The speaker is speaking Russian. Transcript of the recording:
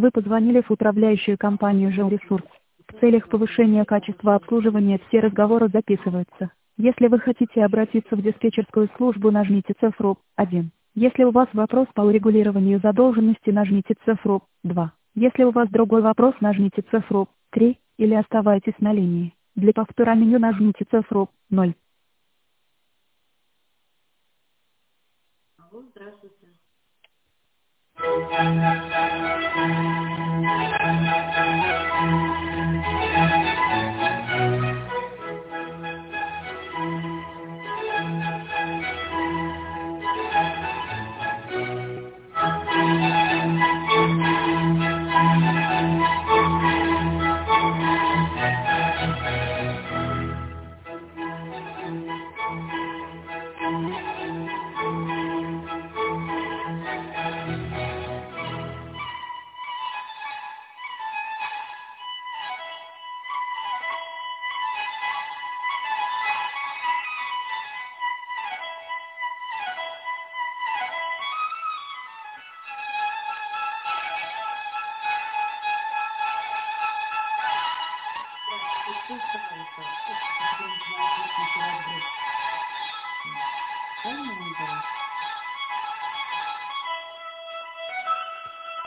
Вы позвонили в управляющую компанию «Жилресурс». В целях повышения качества обслуживания все разговоры записываются. Если вы хотите обратиться в диспетчерскую службу, нажмите цифру 1. Если у вас вопрос по урегулированию задолженности, нажмите цифру 2. Если у вас другой вопрос, нажмите цифру 3 или оставайтесь на линии. Для повтора меню нажмите цифру 0. Алло, здравствуйте.